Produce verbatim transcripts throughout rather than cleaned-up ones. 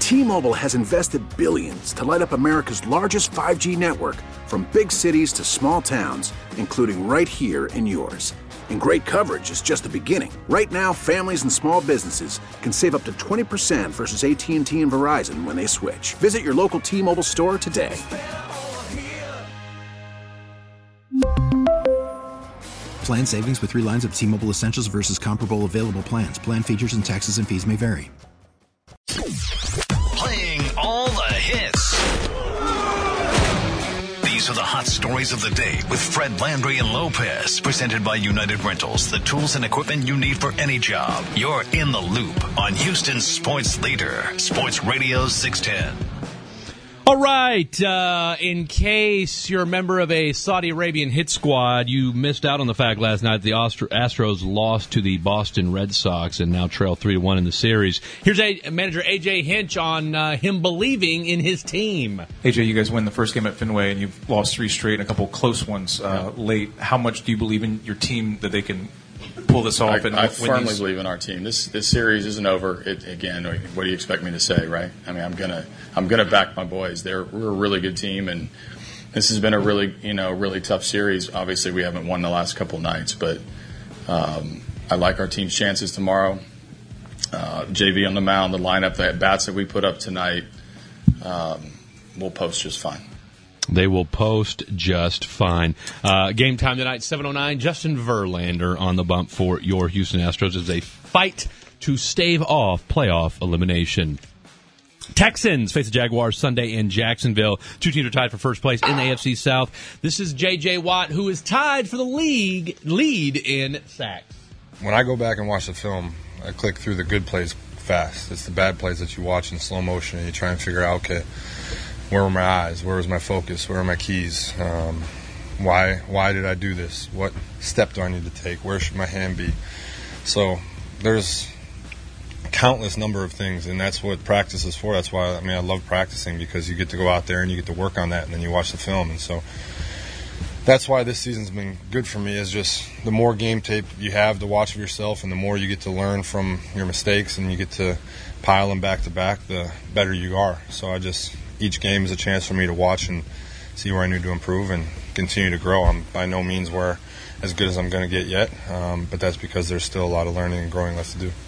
T-Mobile has invested billions to light up America's largest five G network, from big cities to small towns, including right here in yours. And great coverage is just the beginning. Right now, families and small businesses can save up to twenty percent versus A T and T and Verizon when they switch. Visit your local T-Mobile store today. Plan savings with three lines of T-Mobile Essentials versus comparable available plans. Plan features and taxes and fees may vary. Playing all the hits. These are the hot stories of the day with Fred Landry and Lopez, presented by United Rentals, the tools and equipment you need for any job. You're in the loop on Houston's sports leader, Sports Radio six ten. All right, uh, in case you're a member of a Saudi Arabian hit squad, you missed out on the fact last night the Astros lost to the Boston Red Sox and now trail three to one in the series. Here's a, manager A J Hinch on uh, him believing in his team. A J, you guys win the first game at Fenway, and you've lost three straight and a couple close ones uh, late. How much do you believe in your team that they can pull this off? I, and I win firmly these? believe in our team. This this series isn't over. It, again, what do you expect me to say, right? I mean, I'm gonna I'm gonna back my boys. They're we're a really good team, and this has been a really you know really tough series. Obviously, we haven't won the last couple nights, but um, I like our team's chances tomorrow. Uh, J V on the mound, the lineup, the bats that we put up tonight, um, we'll post just fine. They will post just fine. Uh, game time tonight, seven oh nine. Justin Verlander on the bump for your Houston Astros as they fight to stave off playoff elimination. Texans face the Jaguars Sunday in Jacksonville. Two teams are tied for first place in the A F C South. This is J J. Watt, who is tied for the league lead in sacks. When I go back and watch the film, I click through the good plays fast. It's the bad plays that you watch in slow motion, and you try and figure out, okay, where were my eyes? Where was my focus? Where are my keys? Um, why why did I do this? What step do I need to take? Where should my hand be? So there's countless number of things, and that's what practice is for. That's why I mean I love practicing, because you get to go out there and you get to work on that, and then you watch the film. And so that's why this season's been good for me, is just the more game tape you have to watch of yourself and the more you get to learn from your mistakes and you get to pile them back to back, the better you are. So I just each game is a chance for me to watch and see where I need to improve and continue to grow. I'm by no means where as good as I'm going to get yet, um, but that's because there's still a lot of learning and growing left to do.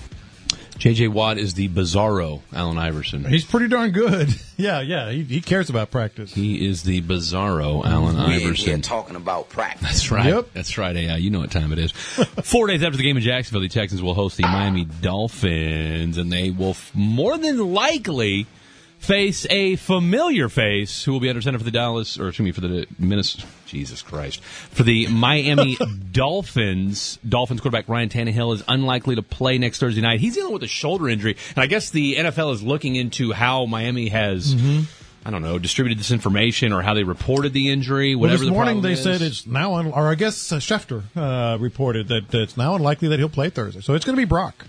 J J. Watt is the bizarro Allen Iverson. He's pretty darn good. Yeah, yeah, he, he cares about practice. He is the bizarro Allen we Iverson. We're talking about practice. That's right. Yep. That's right. Yeah, you know what time it is. Four days after the game in Jacksonville, the Texans will host the Miami Dolphins, and they will f- more than likely face a familiar face who will be under center for the Dallas, or excuse me, for the Minnesota, Jesus Christ, for the Miami Dolphins. Dolphins quarterback Ryan Tannehill is unlikely to play next Thursday night. He's dealing with a shoulder injury, and I guess the N F L is looking into how Miami has, mm-hmm. I don't know, distributed this information or how they reported the injury, whatever well, this morning the they is. said it's now, un- or I guess uh, Schefter uh, reported that it's now unlikely that he'll play Thursday. So it's going to be Brock.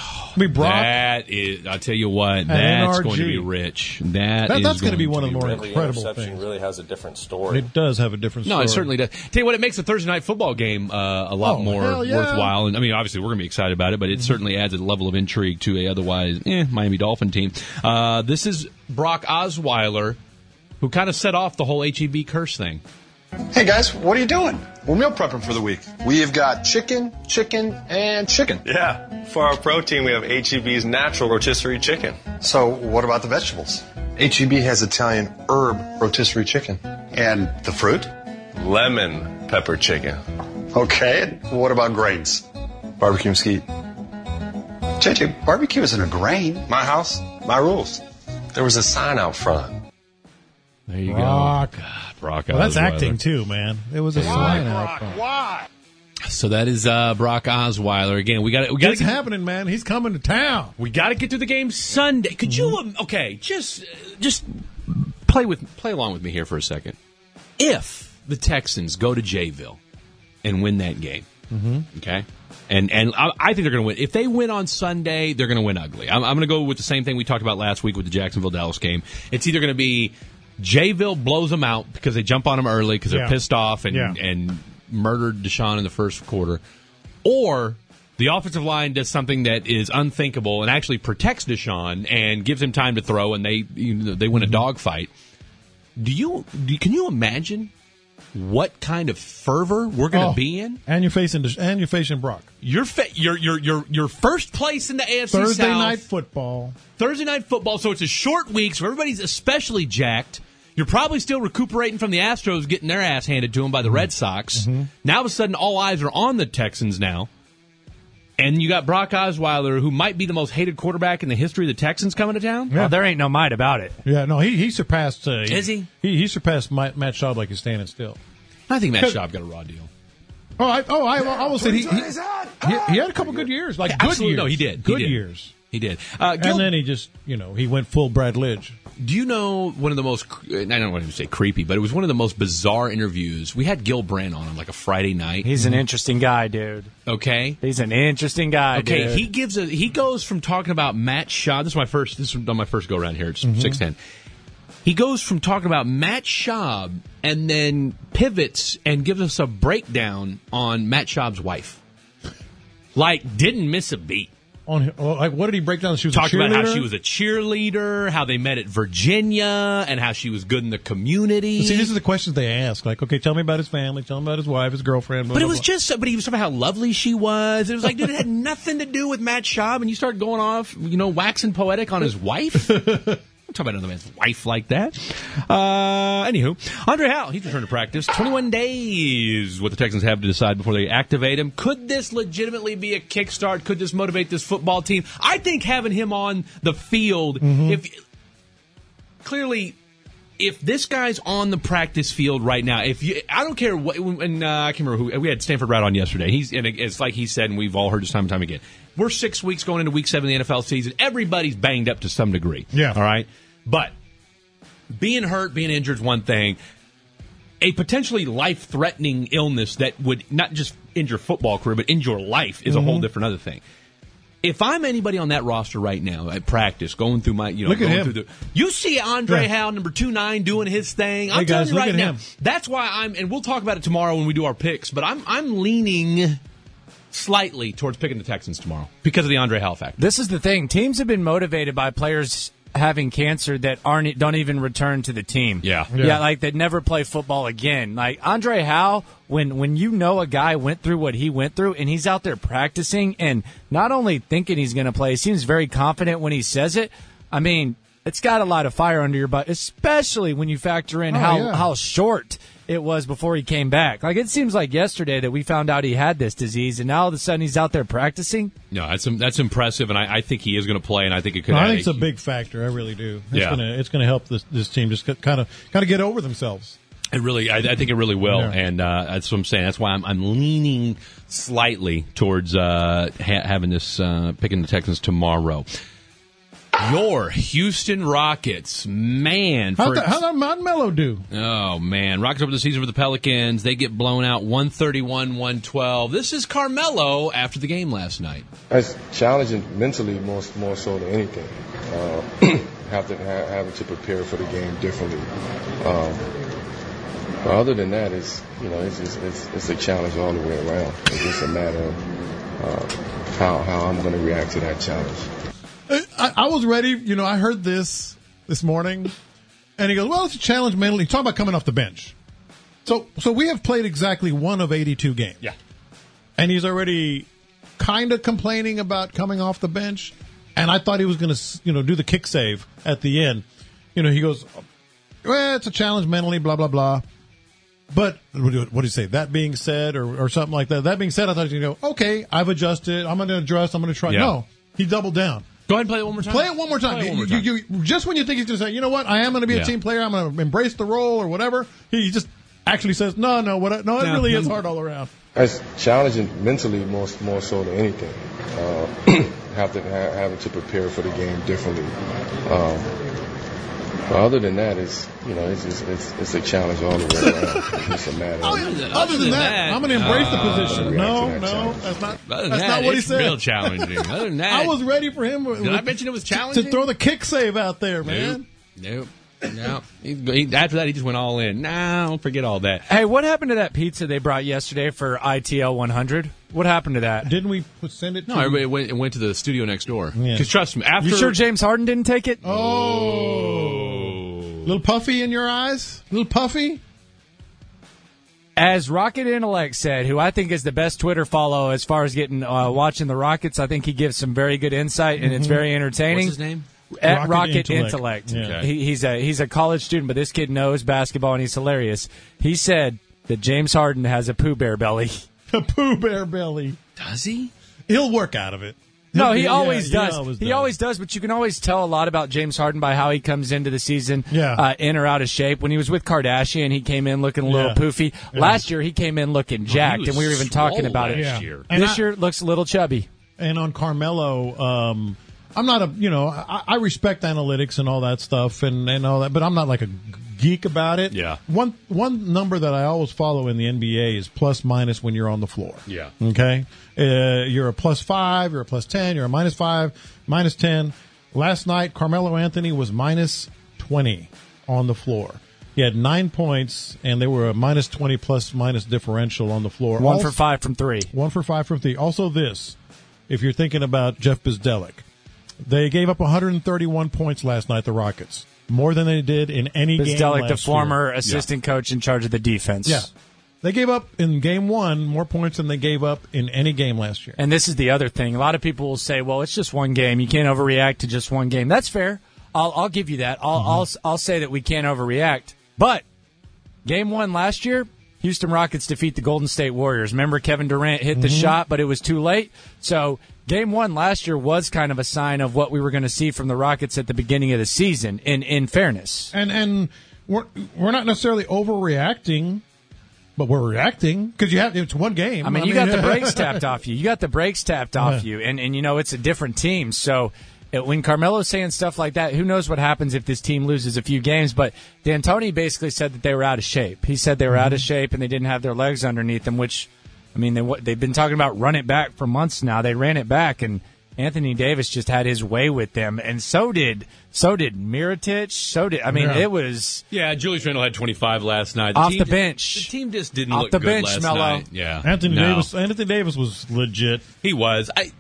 I mean, Brock. That is, I'll tell you what, that's N R G. going to be rich. That, that is that's going to be one to of the more rich. incredible interception things. really has a different story. It does have a different story. No, it certainly does. Tell you what, it makes a Thursday night football game uh, a lot Oh, more hell yeah. worthwhile. And I mean, obviously, we're going to be excited about it, but it mm-hmm. certainly adds a level of intrigue to a otherwise eh, Miami Dolphin team. Uh, this is Brock Osweiler, who kind of set off the whole H E B curse thing. Hey guys, what are you doing? We're meal prepping for the week. We've got chicken, chicken, and chicken. Yeah, for our protein, we have H E B's natural rotisserie chicken. So what about the vegetables? H E B has Italian herb rotisserie chicken. And the fruit? Lemon pepper chicken. Okay, and what about grains? Barbecue mesquite. J J, barbecue isn't a grain. My house, my rules. There was a sign out front. There you Brock. go. God, Brock Well, that's Osweiler. acting too, man. It was a sign out. Why? So that is uh, Brock Osweiler. Again, we got we got It's happening, man. He's coming to town. We got to get through the game Sunday. Could you? Um, okay, just just play with play along with me here for a second. If the Texans go to Jayville and win that game, mm-hmm. okay, and and I, I think they're going to win. If they win on Sunday, they're going to win ugly. I'm, I'm going to go with the same thing we talked about last week with the Jacksonville Dallas game. It's either going to be Jayville blows them out because they jump on them early because they're Yeah. pissed off and Yeah. and murdered Deshaun in the first quarter, or The offensive line does something that is unthinkable and actually protects Deshaun and gives him time to throw, and they you know, they win a dogfight. Do you do, can you imagine what kind of fervor we're going to oh, be in? And you're facing and you're facing Brock. You're fa- you're you're you're you're first place in the A F C Thursday South. night football. Thursday night football. So it's a short week, so everybody's especially jacked. You're probably still recuperating from the Astros getting their ass handed to them by the Red Sox. Mm-hmm. Now, all of a sudden, all eyes are on the Texans now. And you got Brock Osweiler, who might be the most hated quarterback in the history of the Texans, coming to town. Yeah. Well, there ain't no might about it. Yeah, no, he he surpassed. Uh, Is he? He, he surpassed Matt Schaub like he's standing still. I think Matt Schaub got a raw deal. Oh, I, oh, I, I will say he, he, he, he had a couple good years, like yeah, good absolutely. years. No, he did. Good he did. years. He did. Uh, Gil- and then he just, you know, he went full Brad Lidge. Do you know one of the most, I don't want to say creepy, but it was one of the most bizarre interviews. We had Gil Brandt on on like a Friday night. He's an interesting guy, dude. Okay. He's an interesting guy, okay, dude. he gives a, he goes from talking about Matt Schaub. This is my first, this is on my first go around here. It's mm-hmm. six ten. He goes from talking about Matt Schaub and then pivots and gives us a breakdown on Matt Schaub's wife. Like, didn't miss a beat. On like, what did he break down? She was talked a cheerleader? about how she was a cheerleader, how they met at Virginia, and how she was good in the community. See, these are the questions they ask. Like, okay, tell me about his family, tell me about his wife, his girlfriend. Blah, but it blah, was blah. just, but he was talking about how lovely she was. It was like, dude, it had nothing to do with Matt Schaub, and you start going off, you know, waxing poetic on his wife. Don't talk about another man's wife like that. Uh, anywho, Andre Howell, he's returned to practice. twenty-one days, what the Texans have to decide before they activate him. Could this legitimately be a kickstart? Could this motivate this football team? I think having him on the field, mm-hmm. if clearly, if this guy's on the practice field right now, if you, I don't care what, and uh, I can't remember who we had Stanford Rat on yesterday. He's, and it's like he said, and we've all heard this time and time again. We're six weeks going into week seven of the N F L season. Everybody's banged up to some degree. Yeah. All right. But being hurt, being injured is one thing. A potentially life-threatening illness that would not just end your football career, but end your life is mm-hmm. a whole different other thing. If I'm anybody on that roster right now at practice, going through my, you know, look going at him. through the, you see Andre yeah. Howell, number two nine, doing his thing. I'm hey telling guys, you right look at now, him. that's why I'm, and we'll talk about it tomorrow when we do our picks. But I'm, I'm leaning slightly towards picking the Texans tomorrow because of the Andre Howell factor. This is the thing. Teams have been motivated by players having cancer that aren't don't even return to the team. Yeah. Yeah, yeah like that never play football again. Like Andre Howell, when when you know a guy went through what he went through and he's out there practicing and not only thinking he's going to play, he seems very confident when he says it. I mean, it's got a lot of fire under your butt, especially when you factor in oh, how yeah. how short it was before he came back. Like, it seems like yesterday that we found out he had this disease, and now all of a sudden he's out there practicing. No, that's that's impressive, and I, I think he is going to play, and I think it could. No, have I think a, it's a big factor. I really do. It's yeah. gonna it's gonna help this this team just kind of kind of get over themselves. It really, I, I think it really will, yeah. and uh, that's what I'm saying. That's why I'm, I'm leaning slightly towards uh, ha- having this uh, picking the Texans tomorrow. Your Houston Rockets, man. How'd For, that, how'd that Mount Mello do? Oh, man. Rockets over the season for the Pelicans. They get blown out one thirty-one one twelve. This is Carmelo after the game last night. It's challenging mentally more, more so than anything. Uh, have to, ha- having to prepare for the game differently. Um, but other than that, it's, you know, it's, just, it's, it's a challenge all the way around. It's just a matter of uh, how, how I'm going to react to that challenge. I, I was ready. You know, I heard this this morning, and he goes, well, it's a challenge mentally. Talking about coming off the bench. So so we have played exactly one of eighty-two games. Yeah. And he's already kind of complaining about coming off the bench, and I thought he was going to, you know, do the kick save at the end. You know, he goes, well, it's a challenge mentally, blah, blah, blah. But what did he say? That being said, or, or something like that. That being said, I thought he was going to go, okay, I've adjusted. I'm going to adjust. I'm going to try. Yeah. No, he doubled down. Go ahead and play it one more time. Play it one more time. Play it one more You, time. you, you, just when you think he's going to say, you know what, I am going to be a Yeah. team player, I'm going to embrace the role or whatever, he just actually says, no, no, what? No, it No. really is hard all around. It's challenging mentally more more so than anything. Uh, have to ha- having to prepare for the game differently. Um, but other than that, it's you know it's just, it's it's a challenge all the way around. It's just a matter. Oh, Of, yeah. Other than that, I'm going to embrace uh, the position. No, that no, challenge. that's not. Other than That's that, not what he it's said. real challenging. Other than that, I was ready for him. Did I mention it was challenging? to throw the kick save out there, man. Nope. Nope. No, he, he, after that he just went all in. No, forget all that. Hey, what happened to that pizza they brought yesterday for I T L one hundred? What happened to that? Didn't we put, send it? No, to everybody went, went to the studio next door. Because Yeah. trust me, after You sure James Harden didn't take it? Oh, little puffy in your eyes, little puffy. As Rocket Intellect said, who I think is the best Twitter follow as far as getting uh, watching the Rockets, I think he gives some very good insight and it's very entertaining. What's his name? At Rocket Rocket, Intellect. Intellect. Yeah. Okay. He, he's a he's a college student, but this kid knows basketball and he's hilarious. He said that James Harden has a Pooh Bear belly. A Pooh Bear belly. Does he? He'll work out of it. No, He'll- he yeah, always he does. always He does. always does, but you can always tell a lot about James Harden by how he comes into the season Yeah. uh, in or out of shape. When he was with Kardashian, he came in looking a little Yeah. poofy. Yeah. Last year, he came in looking jacked, was and we were even talking swole about it. last Yeah. year. And This I- year, looks a little chubby. And on Carmelo, um, I'm not a, you know, I, I respect analytics and all that stuff and, and all that, but I'm not like a geek about it. Yeah. One one number that I always follow in the N B A is plus minus when you're on the floor. Yeah. Okay. Uh, you're a plus five, you're a plus ten, you're a minus five, minus ten. Last night, Carmelo Anthony was minus twenty on the floor. He had nine points, and they were a minus twenty plus minus differential on the floor. One Also- for five from three. One for five from three. Also, this, if you're thinking about Jeff Bzdelik, they gave up one hundred thirty-one points last night, the Rockets. More than they did in any game Bzdelik, last the former year. assistant coach in charge of the defense. Yeah. They gave up in game one more points than they gave up in any game last year. And this is the other thing. A lot of people will say, well, it's just one game. You can't overreact to just one game. That's fair. I'll, I'll give you that. I'll, Mm-hmm. I'll, I'll say that we can't overreact. But game one last year, Houston Rockets defeat the Golden State Warriors. Remember, Kevin Durant hit the Mm-hmm. shot, but it was too late. So game one last year was kind of a sign of what we were going to see from the Rockets at the beginning of the season, in, in fairness. And and we're, we're not necessarily overreacting, but we're reacting because you have it's one game. I mean, you got the brakes tapped off you. You got the brakes tapped off you, and and you know it's a different team. So it, when Carmelo's saying stuff like that, who knows what happens if this team loses a few games? But D'Antoni basically said that they were out of shape. He said they were out of shape and they didn't have their legs underneath them. Which, I mean, they they've been talking about run it back for months now. They ran it back, and Anthony Davis just had his way with them, and so did so did Mirotic. So did I mean, Yeah. it was Yeah, Julius Randle had twenty-five last night. Off team the just- bench. The team just didn't Off look the good bench, last Melo. night. Yeah, Anthony No. Davis. Anthony Davis was legit. He was. I,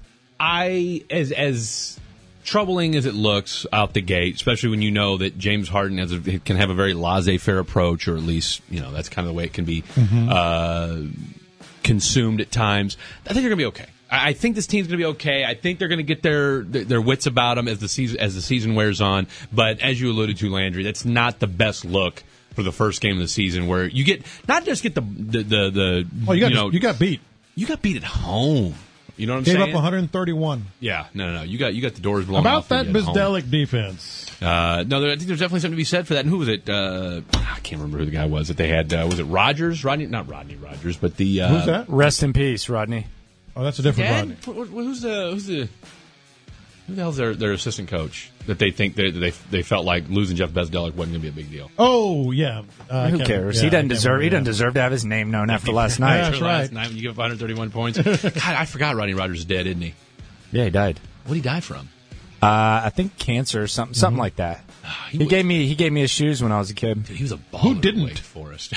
I as as troubling as it looks out the gate, especially when you know that James Harden has a, can have a very laissez-faire approach, or at least you know that's kind of the way it can be uh, consumed at times. I think they're going to be okay. I I think this team's going to be okay. I think they're going to get their, their their wits about them as the season as the season wears on. But as you alluded to, Landry, that's not the best look for the first game of the season, where you get not just get the the the, the Oh, you got know you got beat. you got beat at home. You know what I'm Gave saying? up one hundred thirty-one. Yeah, no, no, no. You got you got the doors blown About off when that you get home. Bzdelik defense. Uh, no, there, I think there's definitely something to be said for that. And who was it? Uh, I can't remember who the guy was that they had. Uh, was it Rogers? Rodney? Not Rodney Rogers, but the uh, Who's that? rest in peace, Rodney. Oh, that's a different Dad? Rodney. Wh- wh- Who's the who's the who the hell's their their assistant coach that they think they they they felt like losing Jeff Bzdelik wasn't going to be a big deal? Oh yeah. Uh, I Who can't- cares? yeah, he I doesn't can't deserve. He remember doesn't that. deserve to have his name known after last night. That's After right. Last night when you give up one hundred thirty-one points. God, I forgot Rodney Rogers is dead, isn't he? Yeah, he died. What did he die from? Uh, I think cancer or something, something like that. He He was- gave me he gave me his shoes when I was a kid. Dude, he was a baller. Who at didn't? Wake Forest.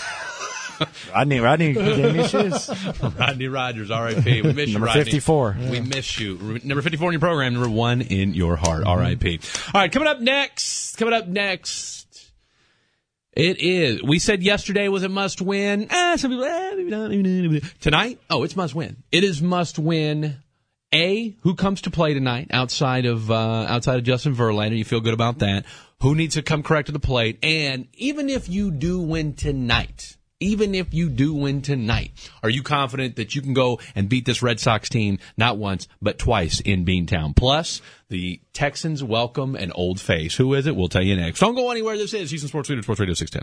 Rodney Rodney gave me his shoes. Rodney Rogers, R I P. We miss you, Number Rodney. fifty-four. We miss you. Re- Number fifty-four in your program, number one in your heart, R I P. All right, coming up next, coming up next, it is, we said yesterday was a must win. Ah, some people, ah, maybe not, maybe not. Tonight, oh, it's must win. It is must win. A, who comes to play tonight outside of, uh, outside of Justin Verlander? You feel good about that. Who needs to come correct to the plate? And even if you do win tonight, even if you do win tonight, are you confident that you can go and beat this Red Sox team not once, but twice in Beantown? Plus, the Texans welcome an old face. Who is it? We'll tell you next. Don't go anywhere. This is Houston Sports Leader, Sports Radio six ten.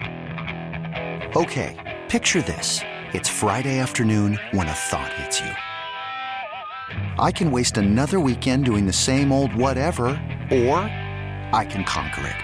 Okay, picture this. It's Friday afternoon when a thought hits you. I can waste another weekend doing the same old whatever, or I can conquer it.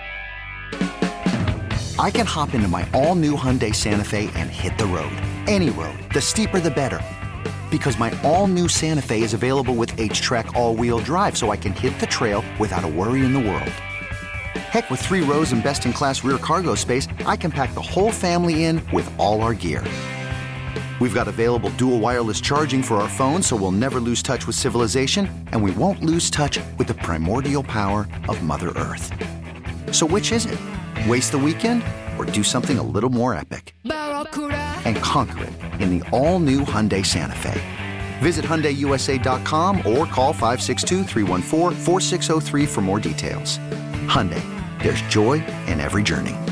I can hop into my all-new Hyundai Santa Fe and hit the road. Any road. The steeper, the better. Because my all-new Santa Fe is available with H-Track all-wheel drive, so I can hit the trail without a worry in the world. Heck, with three rows and best-in-class rear cargo space, I can pack the whole family in with all our gear. We've got available dual wireless charging for our phones, so we'll never lose touch with civilization, and we won't lose touch with the primordial power of Mother Earth. So which is it? Waste the weekend or do something a little more epic? And conquer it in the all-new Hyundai Santa Fe. Visit Hyundai U S A dot com or call five six two, three one four, four six zero three for more details. Hyundai, there's joy in every journey.